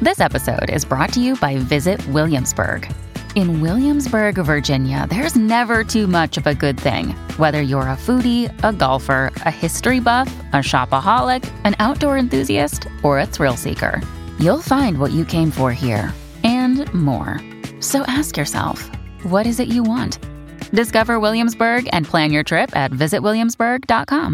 This episode is brought to you by Visit Williamsburg. In Williamsburg, Virginia, there's never too much of a good thing. Whether you're a foodie, a golfer, a history buff, a shopaholic, an outdoor enthusiast, or a thrill seeker, you'll find what you came for here and more. So ask yourself, what is it you want? Discover Williamsburg and plan your trip at visitwilliamsburg.com.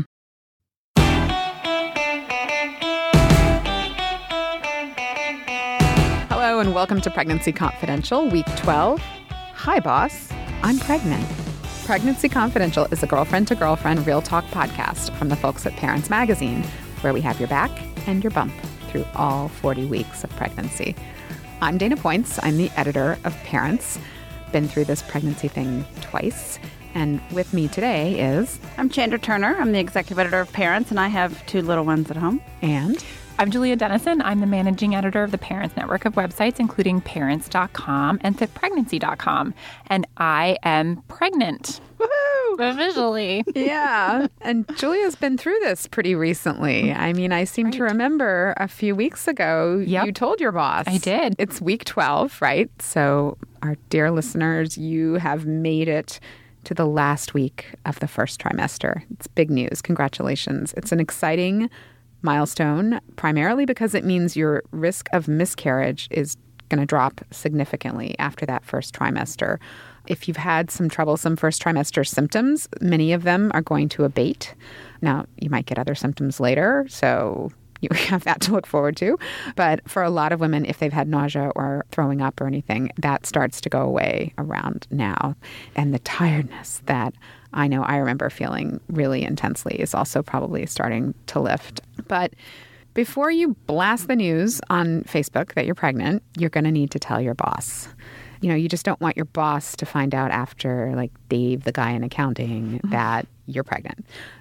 Hello and welcome to Pregnancy Confidential, Week 12. Hi, boss. I'm pregnant. Pregnancy Confidential is a girlfriend-to-girlfriend real talk podcast from the folks at Parents Magazine, where we have your back and your bump through all 40 weeks of pregnancy. I'm Dana Points. I'm the editor of Parents. Been through this pregnancy thing twice. And with me today is... I'm Chandra Turner. I'm the executive editor of Parents, and I have two little ones at home. And... I'm Julia Dennison. I'm the managing editor of the Parents Network of websites, including parents.com and fitpregnancy.com. And I am pregnant. Woohoo! Officially. Yeah. And Julia's been through this pretty recently. I mean, I seem to remember a few weeks ago, you told your boss. I did. It's week 12, right? So our dear listeners, you have made it to the last week of the first trimester. It's big news. Congratulations. It's an exciting milestone, primarily because it means your risk of miscarriage is going to drop significantly after that first trimester. If you've had some troublesome first trimester symptoms, many of them are going to abate. Now, you might get other symptoms later, so you have that to look forward to. But for a lot of women, if they've had nausea or throwing up or anything, that starts to go away around now. And the tiredness that I know I remember feeling really intensely is also probably starting to lift. But before you blast the news on Facebook that you're pregnant, you're going to need to tell your boss. You know, you just don't want your boss to find out after, like Dave, the guy in accounting, that you're pregnant.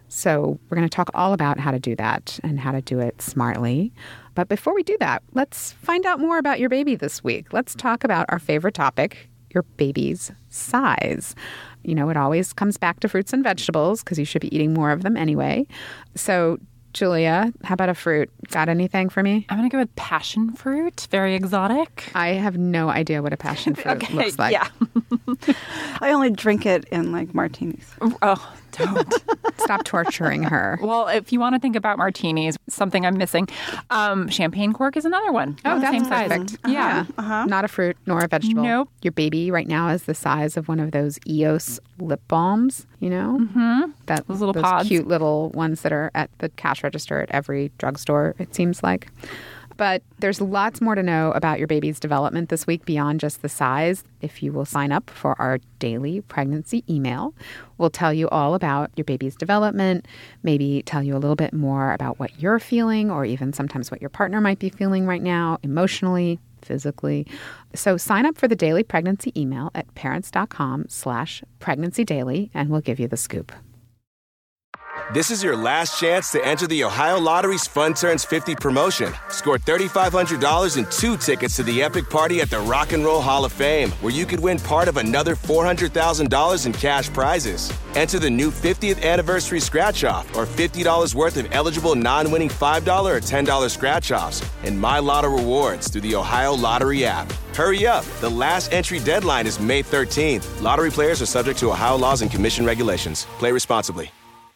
So we're going to talk all about how to do that and how to do it smartly. But before we do that, let's find out more about your baby this week. Let's talk about our favorite topic, your baby's size. You know, it always comes back to fruits and vegetables because you should be eating more of them anyway. So, Julia, how about a fruit? Got anything for me? I'm going to go with passion fruit. Very exotic. I have no idea what a passion fruit looks like. Yeah. I only drink it in like martinis. Oh, don't. Stop torturing her. Well, if you want to think about martinis, something I'm missing, champagne cork is another one. Oh, that's same size. perfect. Yeah. Not a fruit nor a vegetable. Nope. Your baby right now is the size of one of those EOS lip balms, you know? Mm-hmm. Those little pods. Cute little ones that are at the cash register at every drugstore, it seems like. But there's lots more to know about your baby's development this week beyond just the size. If you will sign up for our daily pregnancy email, we'll tell you all about your baby's development, maybe tell you a little bit more about what you're feeling or even sometimes what your partner might be feeling right now, emotionally, physically. So sign up for the daily pregnancy email at parents.com/pregnancydaily and we'll give you the scoop. This is your last chance to enter the Ohio Lottery's Fun Turns 50 promotion. Score $3,500 and 2 tickets to the epic party at the Rock and Roll Hall of Fame, where you could win part of another $400,000 in cash prizes. Enter the new 50th anniversary scratch-off or $50 worth of eligible non-winning $5 or $10 scratch-offs and My Lotto rewards through the Ohio Lottery app. Hurry up. The last entry deadline is May 13th. Lottery players are subject to Ohio laws and commission regulations. Play responsibly.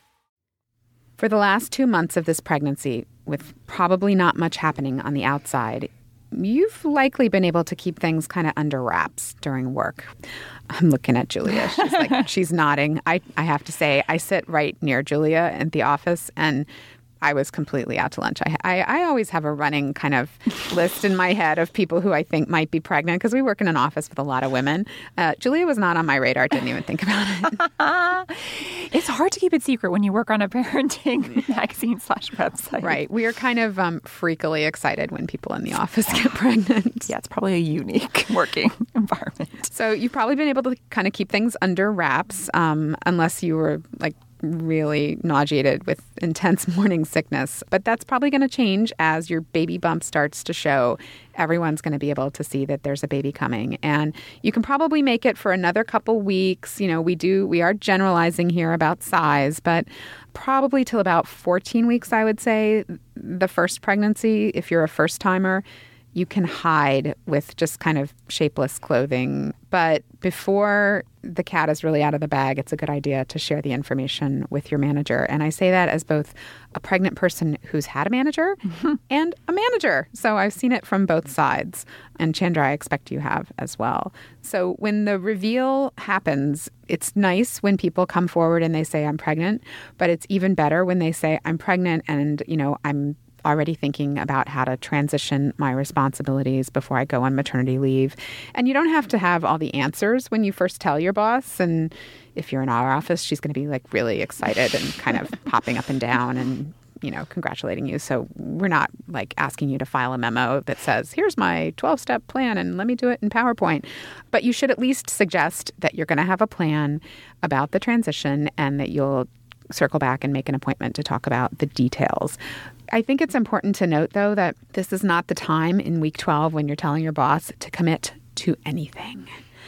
For the last 2 months of this pregnancy, with probably not much happening on the outside, you've likely been able to keep things kind of under wraps during work. I'm looking at Julia. She's nodding. I have to say, I sit right near Julia at the office, and I was completely out to lunch. I always have a running kind of list in my head of people who I think might be pregnant because we work in an office with a lot of women. Julia was not on my radar. Didn't even think about it. It's hard to keep it secret when you work on a parenting magazine/website. Right. We are kind of freakily excited when people in the office get pregnant. Yeah, it's probably a unique working environment. So you've probably been able to kind of keep things under wraps unless you were like really nauseated with intense morning sickness. But that's probably going to change as your baby bump starts to show. Everyone's going to be able to see that there's a baby coming. And you can probably make it for another couple weeks. You know, we are generalizing here about size, but probably till about 14 weeks, I would say, the first pregnancy, if you're a first timer, you can hide with just kind of shapeless clothing. But before the cat is really out of the bag, it's a good idea to share the information with your manager. And I say that as both a pregnant person who's had a manager and a manager. So I've seen it from both sides. And Chandra, I expect you have as well. So when the reveal happens, it's nice when people come forward and they say, I'm pregnant. But it's even better when they say, I'm pregnant and, I'm already thinking about how to transition my responsibilities before I go on maternity leave. And you don't have to have all the answers when you first tell your boss. And if you're in our office, she's going to be really excited and kind of popping up and down and, congratulating you. So we're not asking you to file a memo that says, here's my 12-step plan and let me do it in PowerPoint. But you should at least suggest that you're going to have a plan about the transition and that you'll circle back and make an appointment to talk about the details. I think it's important to note, though, that this is not the time in week 12 when you're telling your boss to commit to anything,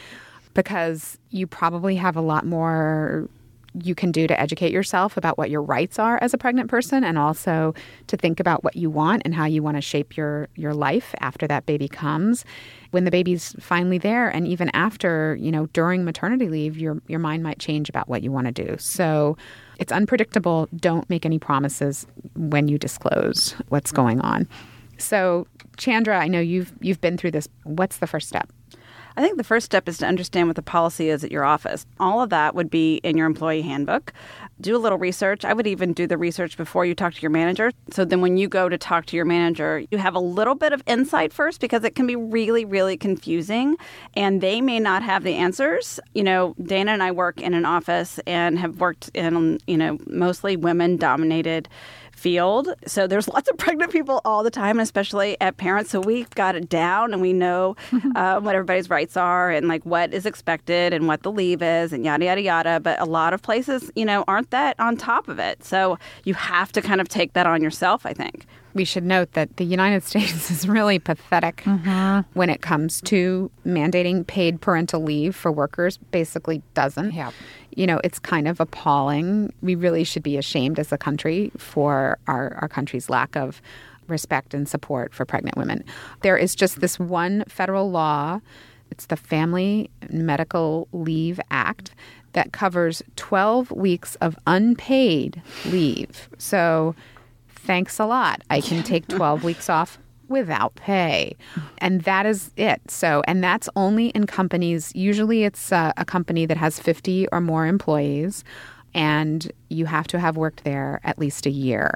because you probably have a lot more you can do to educate yourself about what your rights are as a pregnant person, and also to think about what you want and how you want to shape your life after that baby comes. When the baby's finally there, and even after, during maternity leave, your mind might change about what you want to do. So it's unpredictable. Don't make any promises when you disclose what's going on. So Chandra, I know you've been through this. What's the first step? I think the first step is to understand what the policy is at your office. All of that would be in your employee handbook. Do a little research. I would even do the research before you talk to your manager. So then when you go to talk to your manager, you have a little bit of insight first, because it can be really, really confusing and they may not have the answers. Dana and I work in an office and have worked in, mostly women-dominated field. So there's lots of pregnant people all the time, and especially at Parents. So we've got it down and we know what everybody's rights are and what is expected and what the leave is and yada, yada, yada. But a lot of places, aren't that on top of it. So you have to kind of take that on yourself, I think. We should note that the United States is really pathetic when it comes to mandating paid parental leave for workers. Basically doesn't. Yeah. It's kind of appalling. We really should be ashamed as a country for our country's lack of respect and support for pregnant women. There is just this one federal law. It's the Family Medical Leave Act that covers 12 weeks of unpaid leave. So thanks a lot. I can take 12 weeks off without pay. And that is it. And that's only in companies. Usually it's a company that has 50 or more employees, and you have to have worked there at least a year.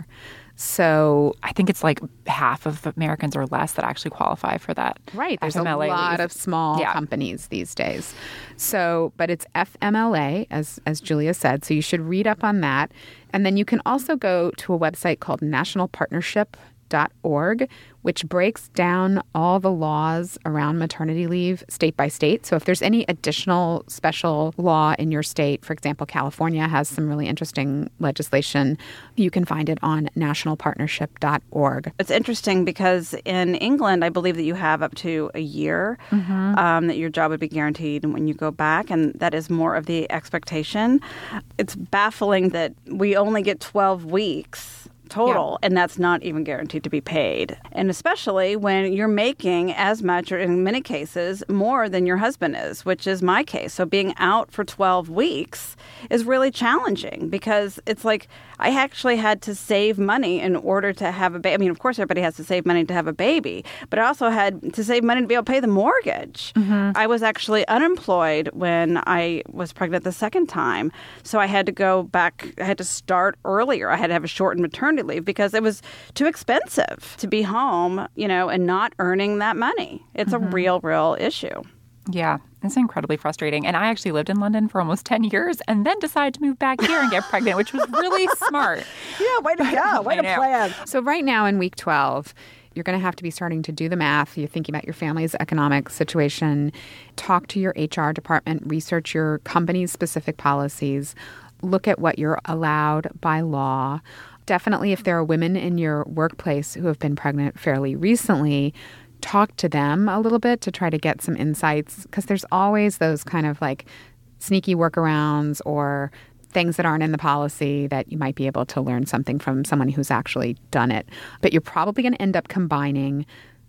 So I think it's half of Americans or less that actually qualify for that. Right. There's FMLA a lot leave. of small companies these days. So, but it's FMLA, as Julia said. So you should read up on that. And then you can also go to a website called nationalpartnership.org, which breaks down all the laws around maternity leave state by state. So if there's any additional special law in your state, for example, California has some really interesting legislation, you can find it on nationalpartnership.org. It's interesting because in England, I believe that you have up to a year that your job would be guaranteed when you go back, and that is more of the expectation. It's baffling that we only get 12 weeks total, and that's not even guaranteed to be paid. And especially when you're making as much, or in many cases, more than your husband is, which is my case. So being out for 12 weeks is really challenging, because it's I actually had to save money in order to have a baby. I mean, of course, everybody has to save money to have a baby, but I also had to save money to be able to pay the mortgage. I was actually unemployed when I was pregnant the second time. So I had to go back. I had to start earlier. I had to have a shortened maternity leave because it was too expensive to be home, and not earning that money. It's a real issue. Yeah, it's incredibly frustrating. And I actually lived in London for almost 10 years and then decided to move back here and get pregnant, which was really smart. Yeah, way to go. Way to plan. So right now in week 12, you're going to have to be starting to do the math. You're thinking about your family's economic situation. Talk to your HR department. Research your company's specific policies. Look at what you're allowed by law. Definitely, if there are women in your workplace who have been pregnant fairly recently, talk to them a little bit to try to get some insights, because there's always those kind of sneaky workarounds or things that aren't in the policy that you might be able to learn something from someone who's actually done it. But you're probably going to end up combining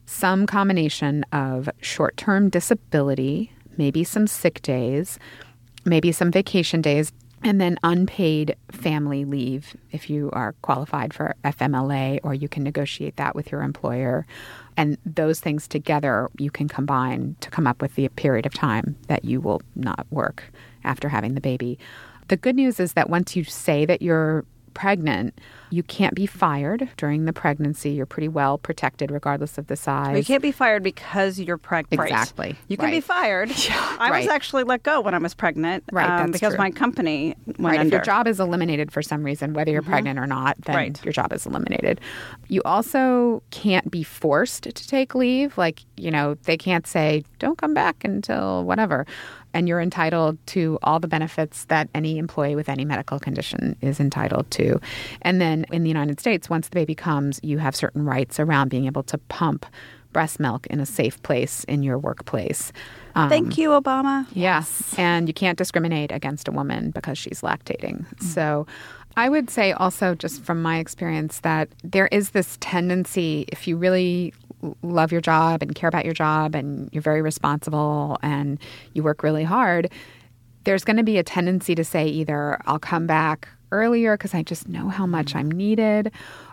some combination of short-term disability, maybe some sick days, maybe some vacation days, and then unpaid family leave if you are qualified for FMLA, or you can negotiate that with your employer. And those things together you can combine to come up with the period of time that you will not work after having the baby. The good news is that once you say that you're pregnant, you can't be fired during the pregnancy. You're pretty well protected regardless of the size. You can't be fired because you're pregnant. Exactly. You can be fired. I was actually let go when I was pregnant because true. my company went If under. your job is eliminated for some reason, whether you're pregnant or not, then your job is eliminated. You also can't be forced to take leave. Like, they can't say, don't come back until whatever. And you're entitled to all the benefits that any employee with any medical condition is entitled to. And then in the United States, once the baby comes, you have certain rights around being able to pump breast milk in a safe place in your workplace. Thank you, Obama. Yes. And you can't discriminate against a woman because she's lactating. So I would say also, just from my experience, that there is this tendency, if you really love your job and care about your job and you're very responsible and you work really hard, there's going to be a tendency to say either I'll come back earlier because I just know how much I'm needed,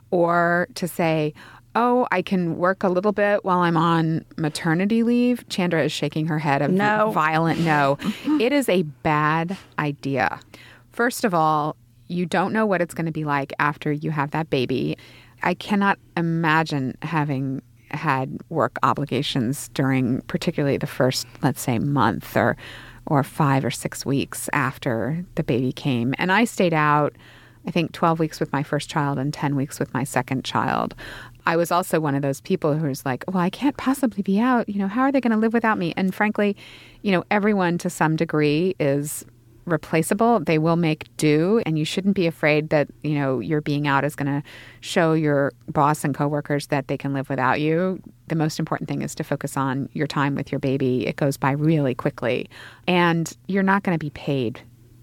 or to say, oh, I can work a little bit while I'm on maternity leave. Chandra is shaking her head. Violent no. It is a bad idea. First of all, you don't know what it's going to be like after you have that baby. I cannot imagine having had work obligations during particularly the first, let's say, month or 5 or 6 weeks after the baby came. And I stayed out, I think, 12 weeks with my first child and 10 weeks with my second child. I was also one of those people who was like, well, I can't possibly be out. How are they going to live without me? And frankly, everyone to some degree is replaceable. They will make do, and you shouldn't be afraid that, your being out is going to show your boss and coworkers that they can live without you. The most important thing is to focus on your time with your baby. It goes by really quickly, and you're not going to be paid.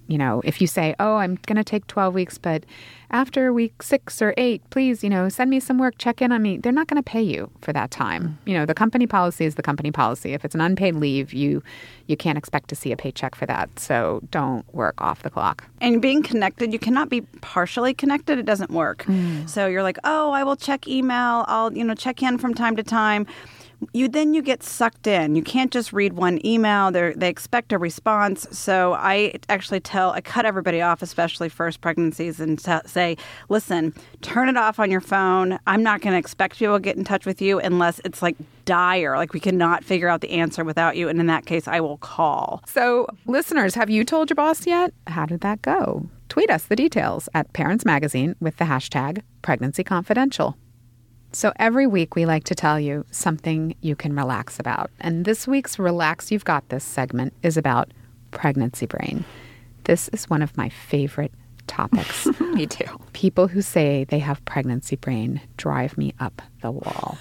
If you say, oh, I'm going to take 12 weeks, but after week 6 or 8, please, send me some work, check in on me. They're not going to pay you for that time. The company policy is the company policy. If it's an unpaid leave, you can't expect to see a paycheck for that. So don't work off the clock. And being connected, you cannot be partially connected. It doesn't work. So you're like, oh, I will check email. I'll, check in from time to time. You get sucked in. You can't just read one email. They expect a response. So I actually I cut everybody off, especially first pregnancies, and say, listen, turn it off on your phone. I'm not going to expect people to get in touch with you unless it's like dire, like we cannot figure out the answer without you. And in that case, I will call. So listeners, have you told your boss yet? How did that go? Tweet us the details at Parents Magazine with the hashtag #PregnancyConfidential. So every week we like to tell you something you can relax about. And this week's Relax You've Got This segment is about pregnancy brain. This is one of my favorite topics. Me too. People who say they have pregnancy brain drive me up the wall.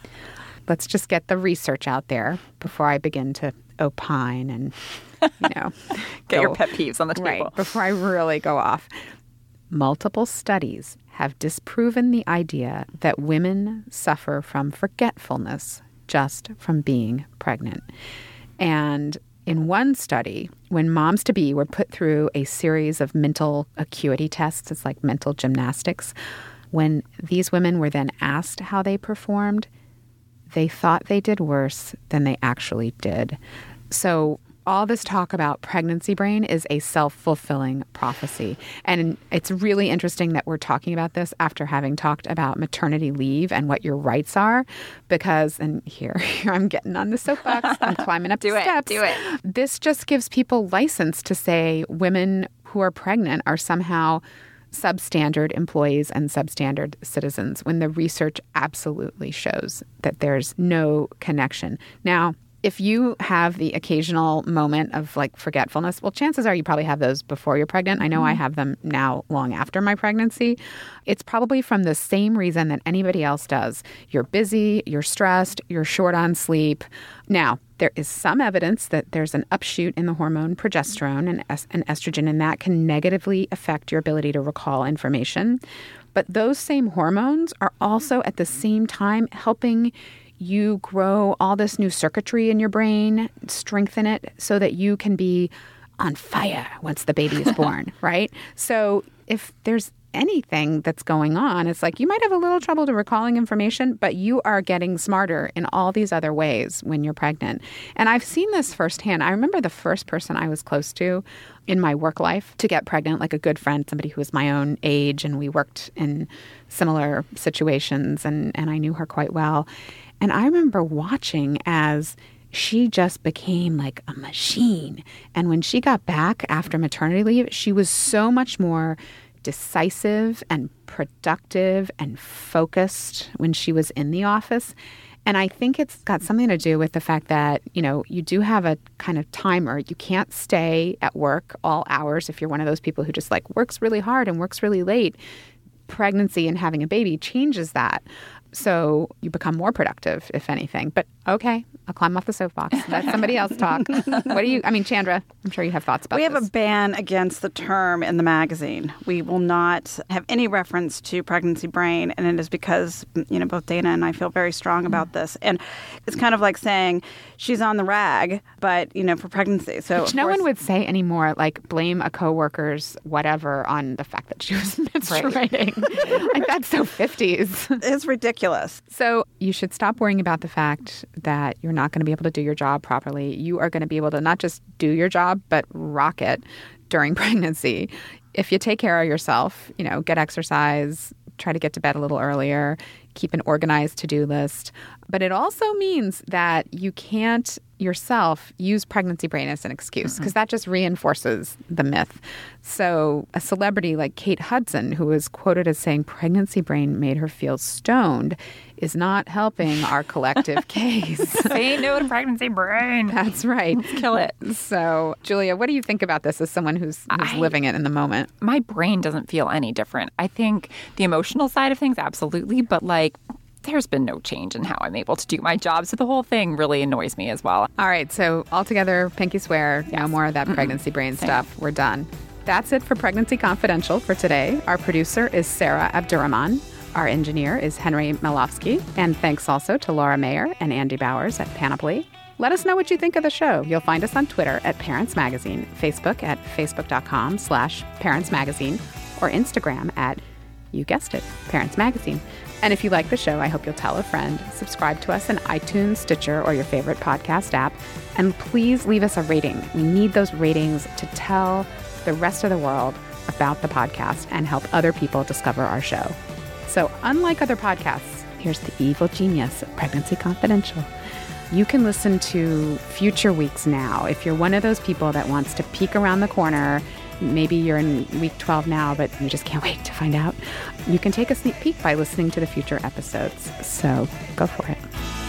Let's just get the research out there before I begin to opine and, get your pet peeves on the table. Right, before I really go off. Multiple studies have disproven the idea that women suffer from forgetfulness just from being pregnant. And in one study, when moms-to-be were put through a series of mental acuity tests, it's like mental gymnastics, when these women were then asked how they performed, they thought they did worse than they actually did. So all this talk about pregnancy brain is a self-fulfilling prophecy. And it's really interesting that we're talking about this after having talked about maternity leave and what your rights are, because, and here I'm getting on the soapbox, I'm climbing up the steps. Do it. This just gives people license to say women who are pregnant are somehow substandard employees and substandard citizens, when the research absolutely shows that there's no connection. Now, if you have the occasional moment of like forgetfulness, well, chances are you probably have those before you're pregnant. I know I have them now long after my pregnancy. It's probably from the same reason that anybody else does. You're busy, you're stressed, you're short on sleep. Now, there is some evidence that there's an upshoot in the hormone progesterone and estrogen, and that can negatively affect your ability to recall information. But those same hormones are also at the same time helping you grow all this new circuitry in your brain, strengthen it so that you can be on fire once the baby is born, right? So if there's anything that's going on, it's like you might have a little trouble to recalling information, but you are getting smarter in all these other ways when you're pregnant. And I've seen this firsthand. I remember the first person I was close to in my work life to get pregnant, like a good friend, somebody who was my own age, and we worked in similar situations, and I knew her quite well. And I remember watching as she just became like a machine. And when she got back after maternity leave, she was so much more decisive and productive and focused when she was in the office. And I think it's got something to do with the fact that, you do have a kind of timer. You can't stay at work all hours if you're one of those people who just like works really hard and works really late. Pregnancy and having a baby changes that. So you become more productive, if anything. But okay, I'll climb off the soapbox. Let somebody else talk. Chandra, I'm sure you have thoughts about this. We have a ban against the term in the magazine. We will not have any reference to pregnancy brain, and it is because, both Dana and I feel very strong about this. And it's kind of like saying she's on the rag, but, for pregnancy. So which no one would say anymore, like blame a coworker's whatever on the fact that she was menstruating. Like that's so 50s. It's ridiculous. So you should stop worrying about the fact that you're not going to be able to do your job properly. You are going to be able to not just do your job, but rock it during pregnancy. If you take care of yourself, get exercise, try to get to bed a little earlier, keep an organized to-do list. But it also means that you can't yourself use pregnancy brain as an excuse, because that just reinforces the myth. So a celebrity like Kate Hudson, who was quoted as saying pregnancy brain made her feel stoned, is not helping our collective case. Say no to pregnancy brain. That's right. Let's kill it. So, Julia, what do you think about this as someone who's living it in the moment? My brain doesn't feel any different. I think the emotional side of things, absolutely, but there's been no change in how I'm able to do my job. So the whole thing really annoys me as well. All right. So altogether, pinky swear, no more of that pregnancy brain stuff. We're done. That's it for Pregnancy Confidential for today. Our producer is Sarah Abdurrahman. Our engineer is Henry Malofsky. And thanks also to Laura Mayer and Andy Bowers at Panoply. Let us know what you think of the show. You'll find us on Twitter at Parents Magazine, Facebook at facebook.com/Parents Magazine, or Instagram at, you guessed it, Parents Magazine. And if you like the show, I hope you'll tell a friend. Subscribe to us in iTunes, Stitcher, or your favorite podcast app. And please leave us a rating. We need those ratings to tell the rest of the world about the podcast and help other people discover our show. So unlike other podcasts, here's the evil genius of Pregnancy Confidential. You can listen to future weeks now. If you're one of those people that wants to peek around the corner, maybe you're in week 12 now, but you just can't wait to find out, you can take a sneak peek by listening to the future episodes. So go for it.